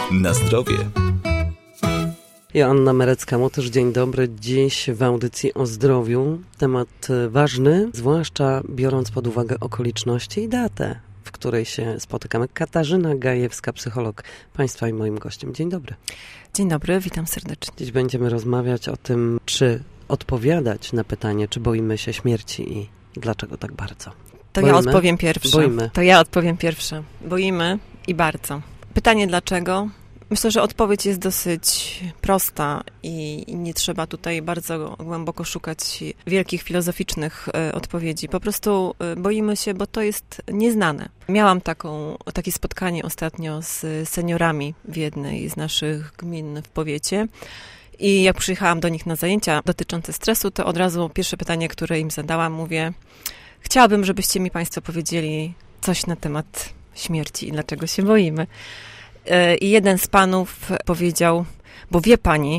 Na zdrowie. Joanna Merecka-Motysz, dzień dobry. Dziś w audycji o zdrowiu. Temat ważny, zwłaszcza biorąc pod uwagę okoliczności i datę, w której się spotykamy. Katarzyna Gajewska, psycholog, Państwa i moim gościem. Dzień dobry. Dzień dobry, witam serdecznie. Dziś będziemy rozmawiać o tym, czy odpowiadać na pytanie, czy boimy się śmierci i dlaczego tak bardzo. Ja odpowiem pierwsze. Boimy. To ja odpowiem pierwsze. Boimy i bardzo. Pytanie dlaczego? Myślę, że odpowiedź jest dosyć prosta i nie trzeba tutaj bardzo głęboko szukać wielkich filozoficznych odpowiedzi. Po prostu boimy się, bo to jest nieznane. Miałam takie spotkanie ostatnio z seniorami w jednej z naszych gmin w powiecie. I jak przyjechałam do nich na zajęcia dotyczące stresu, to od razu pierwsze pytanie, które im zadałam, mówię: chciałabym, żebyście mi Państwo powiedzieli coś na temat śmierci i dlaczego się boimy. I jeden z panów powiedział: bo wie pani,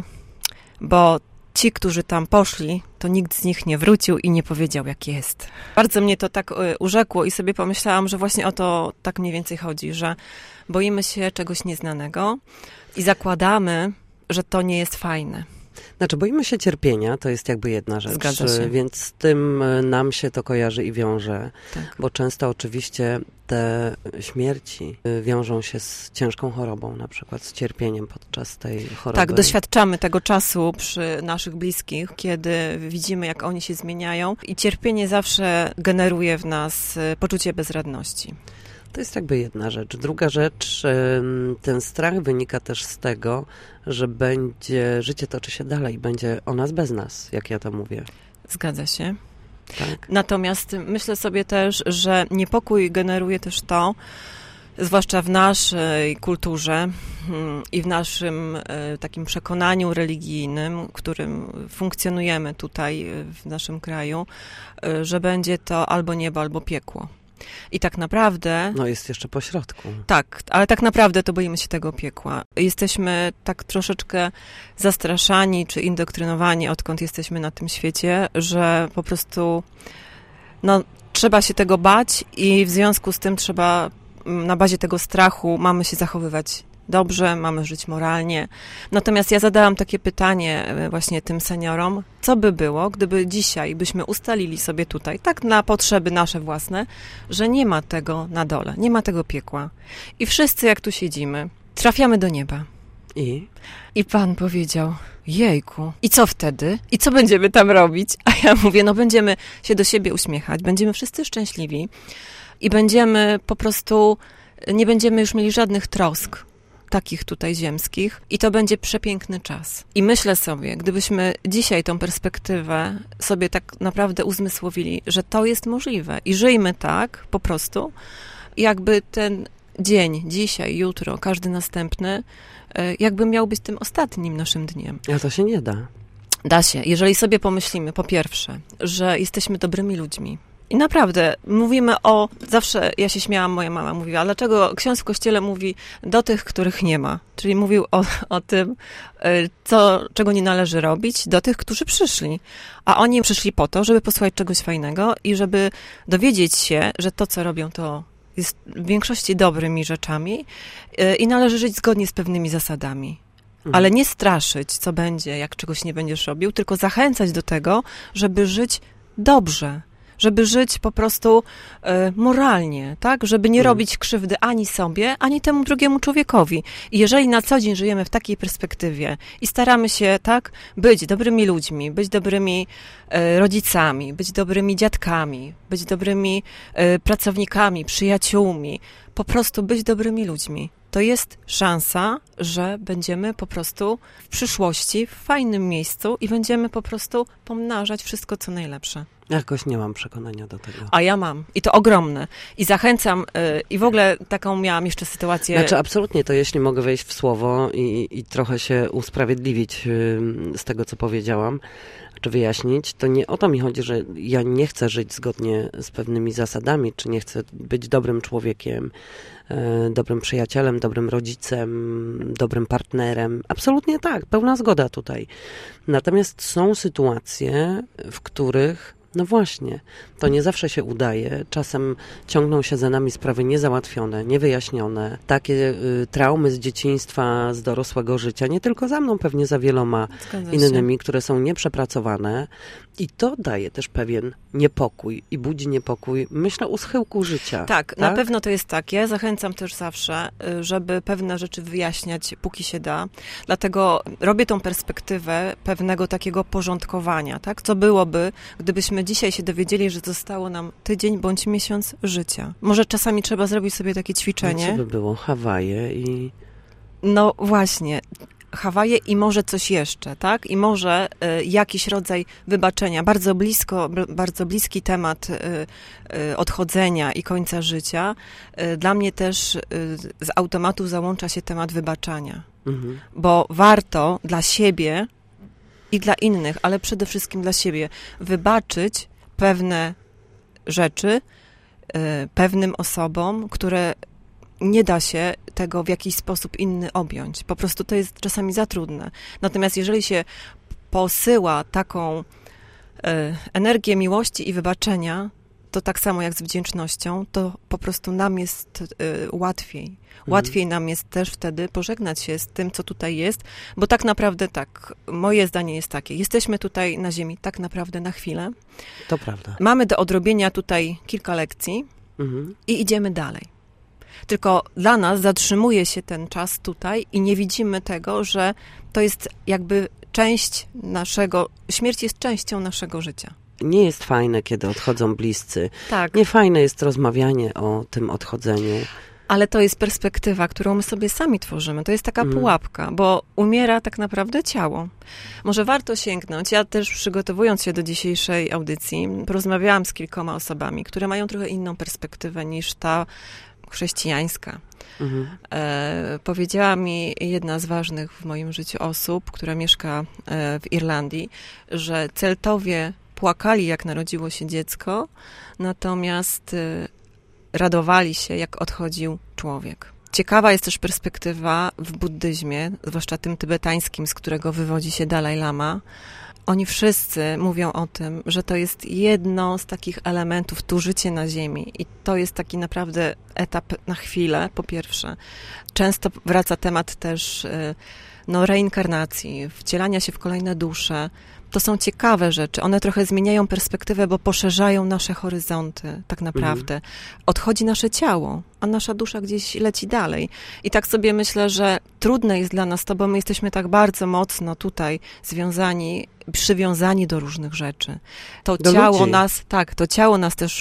bo ci, którzy tam poszli, to nikt z nich nie wrócił i nie powiedział, jak jest. Bardzo mnie to tak urzekło i sobie pomyślałam, że właśnie o to tak mniej więcej chodzi, że boimy się czegoś nieznanego i zakładamy, że to nie jest fajne. Znaczy, boimy się cierpienia, to jest jakby jedna rzecz, Zgadza się. Więc z tym nam się to kojarzy i wiąże, Tak. bo często oczywiście te śmierci wiążą się z ciężką chorobą, na przykład z cierpieniem podczas tej choroby. Tak, doświadczamy tego czasu przy naszych bliskich, kiedy widzimy, jak oni się zmieniają i cierpienie zawsze generuje w nas poczucie bezradności. To jest jakby jedna rzecz. Druga rzecz, ten strach wynika też z tego, że życie toczy się dalej, będzie o nas bez nas, jak ja to mówię. Zgadza się. Tak? Natomiast myślę sobie też, że niepokój generuje też to, zwłaszcza w naszej kulturze i w naszym takim przekonaniu religijnym, którym funkcjonujemy tutaj w naszym kraju, że będzie to albo niebo, albo piekło. I tak naprawdę... No jest jeszcze po środku. Tak, ale tak naprawdę to boimy się tego piekła. Jesteśmy tak troszeczkę zastraszani czy indoktrynowani, odkąd jesteśmy na tym świecie, że po prostu trzeba się tego bać i w związku z tym trzeba, na bazie tego strachu mamy się zachowywać dobrze, mamy żyć moralnie. Natomiast ja zadałam takie pytanie właśnie tym seniorom, co by było, gdyby dzisiaj byśmy ustalili sobie tutaj, tak na potrzeby nasze własne, że nie ma tego na dole, nie ma tego piekła. I wszyscy, jak tu siedzimy, trafiamy do nieba. I pan powiedział: jejku, i co wtedy? I co będziemy tam robić? A ja mówię: będziemy się do siebie uśmiechać, będziemy wszyscy szczęśliwi i będziemy po prostu, nie będziemy już mieli żadnych trosk takich tutaj ziemskich i to będzie przepiękny czas. I myślę sobie, gdybyśmy dzisiaj tą perspektywę sobie tak naprawdę uzmysłowili, że to jest możliwe i żyjmy tak po prostu, jakby ten dzień, dzisiaj, jutro, każdy następny, jakby miał być tym ostatnim naszym dniem. A to się nie da. Da się, jeżeli sobie pomyślimy, po pierwsze, że jesteśmy dobrymi ludźmi. I naprawdę, zawsze ja się śmiałam, moja mama mówiła, dlaczego ksiądz w kościele mówi do tych, których nie ma. Czyli mówił o tym, czego nie należy robić, do tych, którzy przyszli. A oni przyszli po to, żeby posłuchać czegoś fajnego i żeby dowiedzieć się, że to, co robią, to jest w większości dobrymi rzeczami i należy żyć zgodnie z pewnymi zasadami. Ale nie straszyć, co będzie, jak czegoś nie będziesz robił, tylko zachęcać do tego, żeby żyć dobrze. Żeby żyć po prostu moralnie, tak? Żeby nie robić krzywdy ani sobie, ani temu drugiemu człowiekowi. I jeżeli na co dzień żyjemy w takiej perspektywie i staramy się, tak, być dobrymi ludźmi, być dobrymi rodzicami, być dobrymi dziadkami, być dobrymi pracownikami, przyjaciółmi, po prostu być dobrymi ludźmi, to jest szansa, że będziemy po prostu w przyszłości w fajnym miejscu i będziemy po prostu pomnażać wszystko, co najlepsze. Jakoś nie mam przekonania do tego. A ja mam. I to ogromne. I zachęcam, i w ogóle taką miałam jeszcze sytuację... Znaczy absolutnie, to jeśli mogę wejść w słowo i trochę się usprawiedliwić z tego, co powiedziałam, czy wyjaśnić, to nie o to mi chodzi, że ja nie chcę żyć zgodnie z pewnymi zasadami, czy nie chcę być dobrym człowiekiem, dobrym przyjacielem, dobrym rodzicem, dobrym partnerem. Absolutnie tak, pełna zgoda tutaj. Natomiast są sytuacje, w których No właśnie, to nie zawsze się udaje. Czasem ciągną się za nami sprawy niezałatwione, niewyjaśnione. Takie traumy z dzieciństwa, z dorosłego życia, nie tylko za mną, pewnie za wieloma innymi, które są nieprzepracowane. I to daje też pewien niepokój i budzi niepokój, myślę, u schyłku życia. Tak, na pewno to jest tak. Ja zachęcam też zawsze, żeby pewne rzeczy wyjaśniać, póki się da. Dlatego robię tą perspektywę pewnego takiego porządkowania, tak? Co byłoby, gdybyśmy dzisiaj się dowiedzieli, że zostało nam tydzień bądź miesiąc życia. Może czasami trzeba zrobić sobie takie ćwiczenie. Co by było? Hawaje i... No właśnie. Hawaje i może coś jeszcze, tak? I może jakiś rodzaj wybaczenia. Bardzo bliski temat odchodzenia i końca życia. Dla mnie też z automatu załącza się temat wybaczania. Bo warto dla siebie i dla innych, ale przede wszystkim dla siebie wybaczyć pewne rzeczy pewnym osobom, które nie da się tego w jakiś sposób inny objąć. Po prostu to jest czasami za trudne. Natomiast jeżeli się posyła taką energię miłości i wybaczenia, to tak samo jak z wdzięcznością, to po prostu nam jest łatwiej. Łatwiej nam jest też wtedy pożegnać się z tym, co tutaj jest, bo tak naprawdę tak, moje zdanie jest takie, jesteśmy tutaj na ziemi tak naprawdę na chwilę. To prawda. Mamy do odrobienia tutaj kilka lekcji i idziemy dalej. Tylko dla nas zatrzymuje się ten czas tutaj i nie widzimy tego, że to jest jakby śmierć jest częścią naszego życia. Nie jest fajne, kiedy odchodzą bliscy. Tak. Nie fajne jest rozmawianie o tym odchodzeniu. Ale to jest perspektywa, którą my sobie sami tworzymy. To jest taka pułapka, bo umiera tak naprawdę ciało. Może warto sięgnąć. Ja też przygotowując się do dzisiejszej audycji, porozmawiałam z kilkoma osobami, które mają trochę inną perspektywę niż ta chrześcijańska. Powiedziała mi jedna z ważnych w moim życiu osób, która mieszka w Irlandii, że Celtowie płakali, jak narodziło się dziecko, natomiast radowali się, jak odchodził człowiek. Ciekawa jest też perspektywa w buddyzmie, zwłaszcza tym tybetańskim, z którego wywodzi się Dalaj Lama. Oni wszyscy mówią o tym, że to jest jedno z takich elementów, tu życie na ziemi. I to jest taki naprawdę etap na chwilę, po pierwsze. Często wraca temat też reinkarnacji, wcielania się w kolejne dusze. To są ciekawe rzeczy. One trochę zmieniają perspektywę, bo poszerzają nasze horyzonty, tak naprawdę. Odchodzi nasze ciało, a nasza dusza gdzieś leci dalej. I tak sobie myślę, że trudne jest dla nas to, bo my jesteśmy tak bardzo mocno tutaj przywiązani do różnych rzeczy. To ciało nas też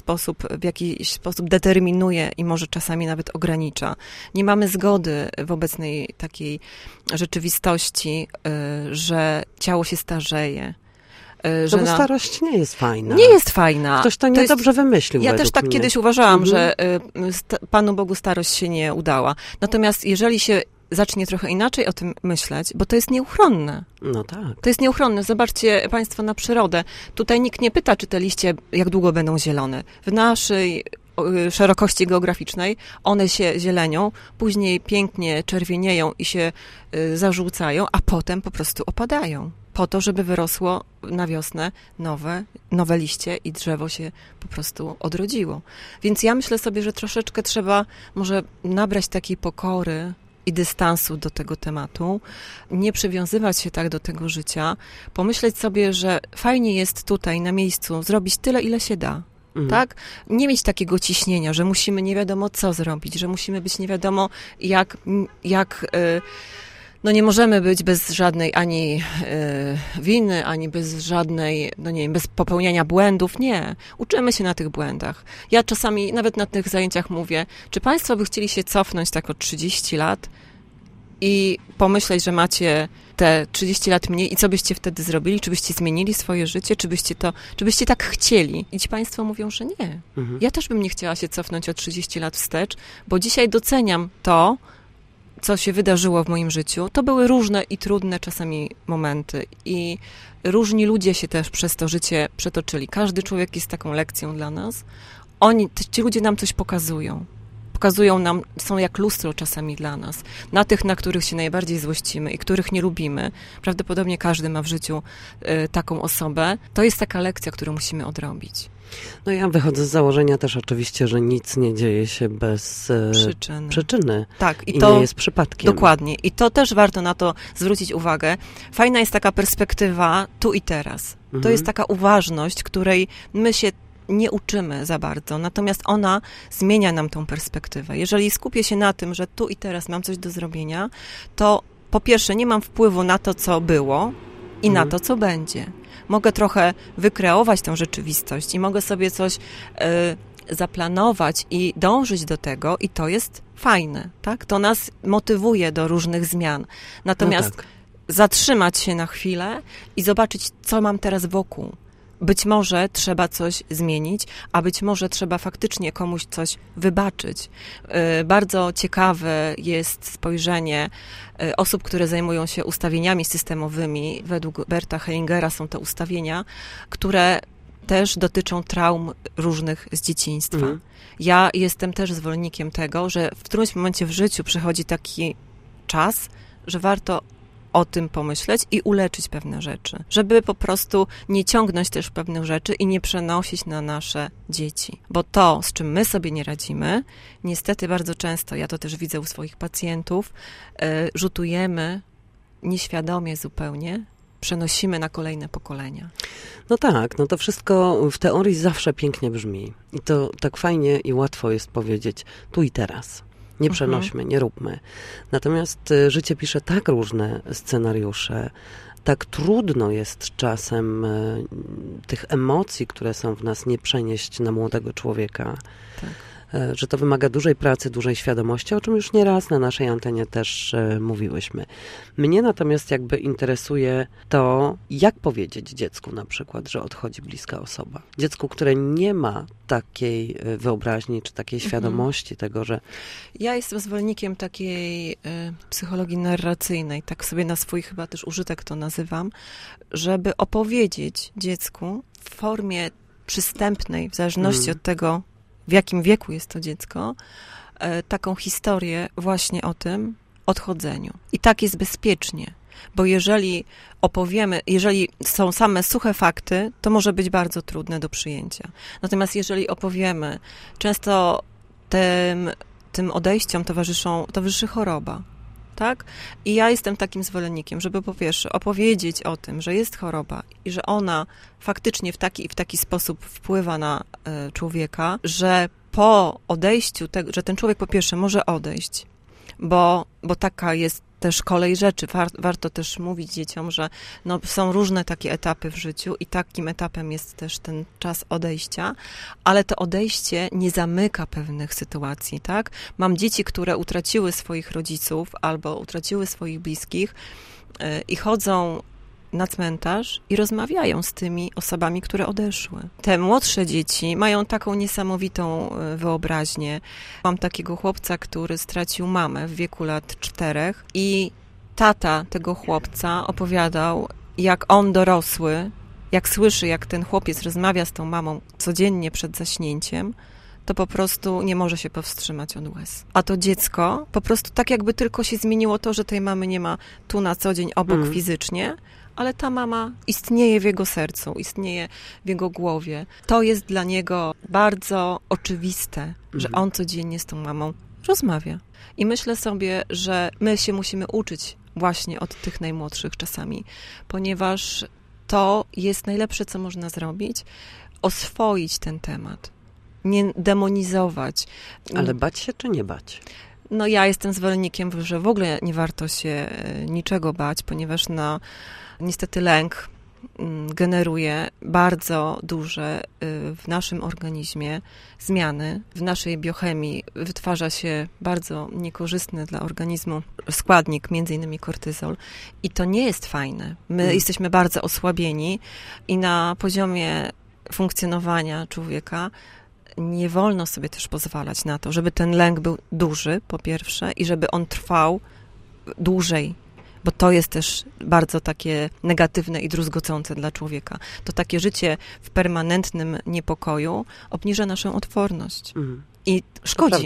w jakiś sposób determinuje i może czasami nawet ogranicza. Nie mamy zgody w obecnej takiej rzeczywistości, że ciało się starzeje. Bo starość nie jest fajna. Nie jest fajna. Ktoś to niedobrze wymyślił. Ja też tak mnie. kiedyś uważałam, że Panu Bogu starość się nie udała. Natomiast jeżeli się zacznie trochę inaczej o tym myśleć, bo to jest nieuchronne. No tak. To jest nieuchronne. Zobaczcie Państwo na przyrodę. Tutaj nikt nie pyta, czy te liście jak długo będą zielone. W naszej szerokości geograficznej one się zielenią, później pięknie czerwienieją i się zażółcają, a potem po prostu opadają. Po to, żeby wyrosło na wiosnę nowe liście i drzewo się po prostu odrodziło. Więc ja myślę sobie, że troszeczkę trzeba może nabrać takiej pokory i dystansu do tego tematu, nie przywiązywać się tak do tego życia, pomyśleć sobie, że fajnie jest tutaj na miejscu zrobić tyle, ile się da. Tak? Nie mieć takiego ciśnienia, że musimy nie wiadomo co zrobić, że musimy być nie wiadomo nie możemy być bez żadnej ani winy, ani bez żadnej, bez popełniania błędów. Nie. Uczymy się na tych błędach. Ja czasami nawet na tych zajęciach mówię, czy Państwo by chcieli się cofnąć tak o 30 lat i pomyśleć, że macie te 30 lat mniej i co byście wtedy zrobili? Czy byście zmienili swoje życie? Czy byście tak chcieli? I ci Państwo mówią, że nie. Ja też bym nie chciała się cofnąć o 30 lat wstecz, bo dzisiaj doceniam to, co się wydarzyło w moim życiu. To były różne i trudne czasami momenty i różni ludzie się też przez to życie przetoczyli. Każdy człowiek jest taką lekcją dla nas. Ci ludzie nam coś pokazują. Pokazują nam, są jak lustro czasami dla nas. Na tych, na których się najbardziej złościmy i których nie lubimy, prawdopodobnie każdy ma w życiu taką osobę, to jest taka lekcja, którą musimy odrobić. No ja wychodzę z założenia też oczywiście, że nic nie dzieje się bez przyczyny. Tak, i to nie jest przypadkiem. Dokładnie. I to też warto na to zwrócić uwagę. Fajna jest taka perspektywa tu i teraz. To jest taka uważność, której my się nie uczymy za bardzo, natomiast ona zmienia nam tą perspektywę. Jeżeli skupię się na tym, że tu i teraz mam coś do zrobienia, to po pierwsze nie mam wpływu na to, co było i na to, co będzie. Mogę trochę wykreować tę rzeczywistość i mogę sobie coś zaplanować i dążyć do tego i to jest fajne, tak? To nas motywuje do różnych zmian. Natomiast zatrzymać się na chwilę i zobaczyć, co mam teraz wokół. Być może trzeba coś zmienić, a być może trzeba faktycznie komuś coś wybaczyć. Bardzo ciekawe jest spojrzenie osób, które zajmują się ustawieniami systemowymi. Według Berta Hellingera są to ustawienia, które też dotyczą traum różnych z dzieciństwa. Ja jestem też zwolennikiem tego, że w którymś momencie w życiu przychodzi taki czas, że warto o tym pomyśleć i uleczyć pewne rzeczy, żeby po prostu nie ciągnąć też pewnych rzeczy i nie przenosić na nasze dzieci. Bo to, z czym my sobie nie radzimy, niestety bardzo często, ja to też widzę u swoich pacjentów, rzutujemy nieświadomie zupełnie, przenosimy na kolejne pokolenia. No tak, no to wszystko w teorii zawsze pięknie brzmi. I to tak fajnie i łatwo jest powiedzieć tu i teraz. Nie przenośmy, nie róbmy. Natomiast życie pisze tak różne scenariusze, tak trudno jest czasem tych emocji, które są w nas, nie przenieść na młodego człowieka. Tak. Że to wymaga dużej pracy, dużej świadomości, o czym już nieraz na naszej antenie też mówiłyśmy. Mnie natomiast jakby interesuje to, jak powiedzieć dziecku na przykład, że odchodzi bliska osoba. Dziecku, które nie ma takiej wyobraźni, czy takiej świadomości tego, że... Ja jestem zwolennikiem takiej psychologii narracyjnej, tak sobie na swój chyba też użytek to nazywam, żeby opowiedzieć dziecku w formie przystępnej, w zależności od tego, w jakim wieku jest to dziecko, taką historię właśnie o tym odchodzeniu. I tak jest bezpiecznie, bo jeżeli opowiemy, jeżeli są same suche fakty, to może być bardzo trudne do przyjęcia. Natomiast jeżeli opowiemy, często tym odejściom towarzyszy choroba. Tak? I ja jestem takim zwolennikiem, żeby po pierwsze opowiedzieć o tym, że jest choroba i że ona faktycznie w taki sposób wpływa na człowieka, że po odejściu, że ten człowiek po pierwsze może odejść, bo taka jest też kolej rzeczy. Warto też mówić dzieciom, że są różne takie etapy w życiu i takim etapem jest też ten czas odejścia, ale to odejście nie zamyka pewnych sytuacji, tak? Mam dzieci, które utraciły swoich rodziców albo utraciły swoich bliskich i chodzą na cmentarz i rozmawiają z tymi osobami, które odeszły. Te młodsze dzieci mają taką niesamowitą wyobraźnię. Mam takiego chłopca, który stracił mamę w wieku lat 4 i tata tego chłopca opowiadał, jak on dorosły, jak słyszy, jak ten chłopiec rozmawia z tą mamą codziennie przed zaśnięciem, to po prostu nie może się powstrzymać od łez. A to dziecko po prostu tak jakby tylko się zmieniło to, że tej mamy nie ma tu na co dzień obok fizycznie, ale ta mama istnieje w jego sercu, istnieje w jego głowie. To jest dla niego bardzo oczywiste, że on codziennie z tą mamą rozmawia. I myślę sobie, że my się musimy uczyć właśnie od tych najmłodszych czasami, ponieważ to jest najlepsze, co można zrobić, oswoić ten temat, nie demonizować. Ale bać się czy nie bać? No ja jestem zwolennikiem, że w ogóle nie warto się niczego bać, ponieważ niestety lęk generuje bardzo duże w naszym organizmie zmiany. W naszej biochemii wytwarza się bardzo niekorzystny dla organizmu składnik, między innymi kortyzol. I to nie jest fajne. My jesteśmy bardzo osłabieni i na poziomie funkcjonowania człowieka nie wolno sobie też pozwalać na to, żeby ten lęk był duży, po pierwsze, i żeby on trwał dłużej, bo to jest też bardzo takie negatywne i druzgocące dla człowieka. To takie życie w permanentnym niepokoju obniża naszą odporność i szkodzi.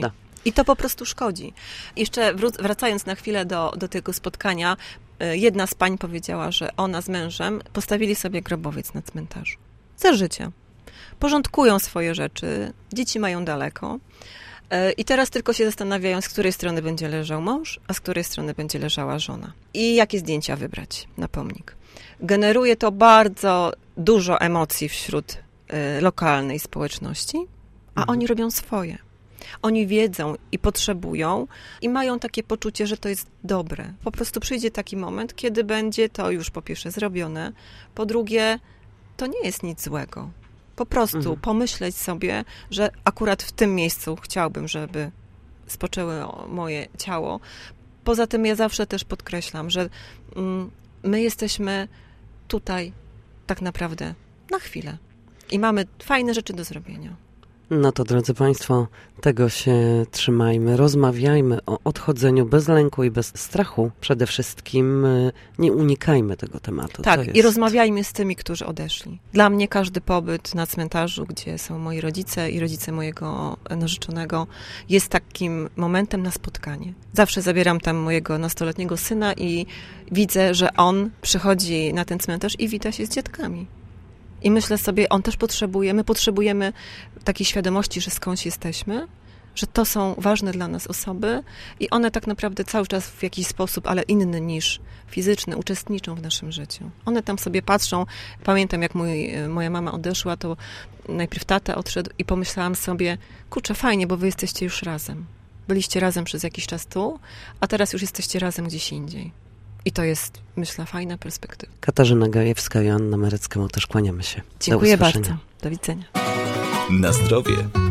I to po prostu szkodzi. Jeszcze wracając na chwilę do tego spotkania, jedna z pań powiedziała, że ona z mężem postawili sobie grobowiec na cmentarzu. Za życia. Porządkują swoje rzeczy, dzieci mają daleko i teraz tylko się zastanawiają, z której strony będzie leżał mąż, a z której strony będzie leżała żona. I jakie zdjęcia wybrać na pomnik. Generuje to bardzo dużo emocji wśród lokalnej społeczności, a oni robią swoje. Oni wiedzą i potrzebują i mają takie poczucie, że to jest dobre. Po prostu przyjdzie taki moment, kiedy będzie to już po pierwsze zrobione, po drugie to nie jest nic złego. Po prostu pomyśleć sobie, że akurat w tym miejscu chciałbym, żeby spoczęło moje ciało. Poza tym ja zawsze też podkreślam, że my jesteśmy tutaj tak naprawdę na chwilę i mamy fajne rzeczy do zrobienia. No to, drodzy Państwo, tego się trzymajmy. Rozmawiajmy o odchodzeniu bez lęku i bez strachu. Przede wszystkim nie unikajmy tego tematu. Tak, i rozmawiajmy z tymi, którzy odeszli. Dla mnie każdy pobyt na cmentarzu, gdzie są moi rodzice i rodzice mojego narzeczonego, jest takim momentem na spotkanie. Zawsze zabieram tam mojego nastoletniego syna i widzę, że on przychodzi na ten cmentarz i wita się z dziadkami. I myślę sobie, on też potrzebuje, my potrzebujemy takiej świadomości, że skądś jesteśmy, że to są ważne dla nas osoby i one tak naprawdę cały czas w jakiś sposób, ale inny niż fizyczny, uczestniczą w naszym życiu. One tam sobie patrzą. Pamiętam, jak moja mama odeszła, to najpierw tata odszedł i pomyślałam sobie, kurczę, fajnie, bo wy jesteście już razem. Byliście razem przez jakiś czas tu, a teraz już jesteście razem gdzieś indziej. I to jest, myślę, fajna perspektywa. Katarzyna Gajewska i Joanna Merecka, też kłaniamy się. Dziękuję bardzo. Do widzenia. Na zdrowie.